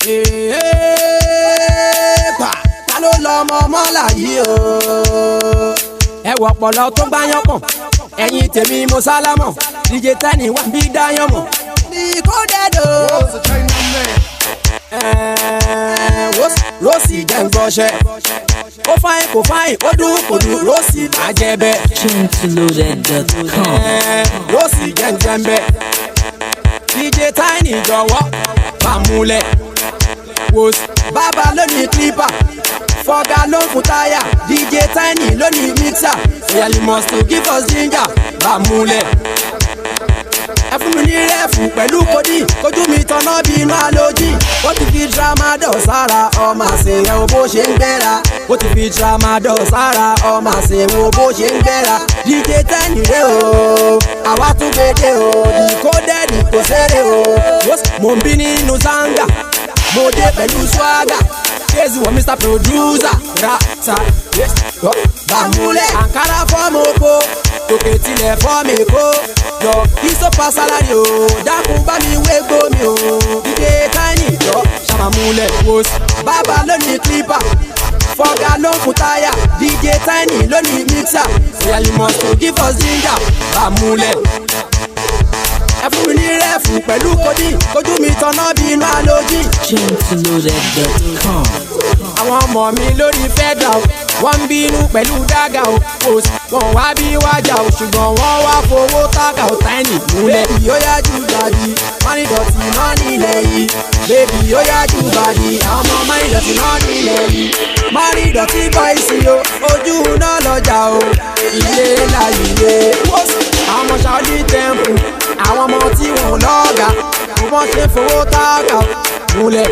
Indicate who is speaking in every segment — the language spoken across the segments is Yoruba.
Speaker 1: Ta ló lọ́mọ mọ́là yìí o. Ẹ wọ ọpọlọ tó gbáyán pọ̀, ẹ̀yin tèmi mo sálámọ̀, DJ Tiny wà bí dáyán mọ̀. Decoded o. Rosi jẹ́ ngbọ́ṣẹ́, ó fáyín kò fáyín, ó dún kò dún, Rosi máa jẹ bẹ́ẹ̀.
Speaker 2: Gentleloaded.com.
Speaker 1: Rosi jẹ́ ngbẹ́ngbẹ́, DJ Tiny jọ̀wọ́ bá múlẹ̀. Bàbá lónìí clipper, Fọ̀gá ló ń kun táyà, DJ Tiny lónìí mixer, Really must to give us ginger, bá múlẹ̀. Ẹ fún mi ní rẹ́ẹ̀fù pẹ̀lú kòdì, kójú mi tọ́nà bí inú àlòjì. Ó ti fi tramadol sára, ọmọ àṣeyẹ wo bó ṣe ń gbéra. Ó ti fi tramadol sára, ọmọ àṣeyẹ wo bó ṣe ń gbéra. DJ Tiny rè o, àwa tún gbèdé o, Decoded kò ṣeré o. Mo ń bí nínú zanga, mo dé pẹ̀lú swagger. Crazy wọ Mr. Producer, rata, bàmúlẹ̀. Àǹkárá fọ́ọ̀mù oko, tòkè tilẹ̀ fọ́ọ̀mù èkó. Jọ kí sọ́pà sálárì o, dákun bá mi wé gbómi o. DJ Tiny jọ ṣàmàmúlẹ̀ wòsì. Bàbá lónìí clipper, Fọ̀gá ló ń kun táyà, DJ Tiny lónìí mixer. Really must to give us ginger, bàmúlẹ̀. Ẹ fún mi ní rẹ́ẹ̀fù pẹ̀lú kòdì, kójú mi tọ́nà bí inú àlòjì.
Speaker 2: Gentleloaded.com.
Speaker 1: Àwọn ọmọ mi lórí fẹ́dà o, wọ́n ń bínú pẹ̀lú dága o. Wọ́n wá bí wájà o, ṣùgbọ́n wọ́n wá fowó tága o. Tiny múlẹ̀. Bébì ó yá jù bàdí, mánìdọ̀tì náà nílẹ̀ yìí. Bébì ó yá jù bàdí, àwọn ọmọ mánìdọ̀tì náà nílẹ̀ yìí. Mánìdọ̀tì bọ́ìsì o, ojú náà lọ́jà o. Ilé láyé àwọn ọmọ Saudi Temple, àwọn ọmọ tí wọn lọ́gà, wọ́n ṣe fowó tága o. Múlẹ̀.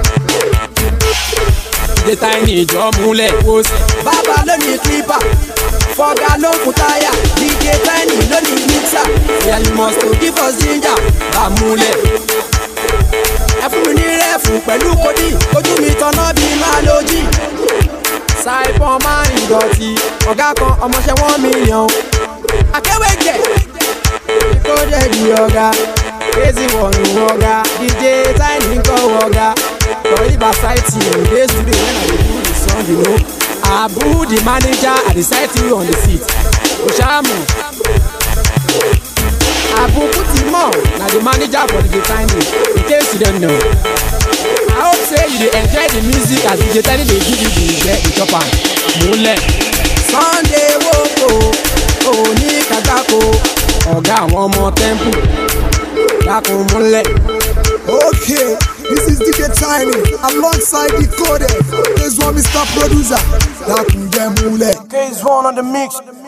Speaker 1: DJ Tiny ìjọ múlẹ̀. Bàbá lónìí clipper, Fọ̀gá ló ń kun táyà, DJ Tiny lónìí mixer. Really must to give us ginger, bá múlẹ̀. Ẹ fún mi ní rẹ́ẹ̀fù pẹ̀lú kòdì, ojú mi tọ́nà bí máa lójì. Saipon máa ń dọ̀tí, ọ̀gá kan ọmọọṣẹ́ 1 million. Akéwé jẹ́ Decoded di ọ̀gá, Crazy wọ̀nù ọ̀gá, DJ Tiny ń kọ́ ọ̀gá. Toriba sight you days today when I dey do the song, you know. Abu the manager, I dey sight you on the seat. Oshamu, Abu Kutimo, na the manager for DJ Tiny. In case you don't know, I hope say you dey enjoy the music as DJ Tiny dey give you the chopper. Múlẹ̀. Sunday woko, òní kàgbákò, ọ̀gá àwọn ọmọ Temple, dákun múlẹ̀.
Speaker 3: Okay, this is DJ Tiny alongside Decoded. There's one Mr. Producer. That can get mule.
Speaker 1: Case one on the mix.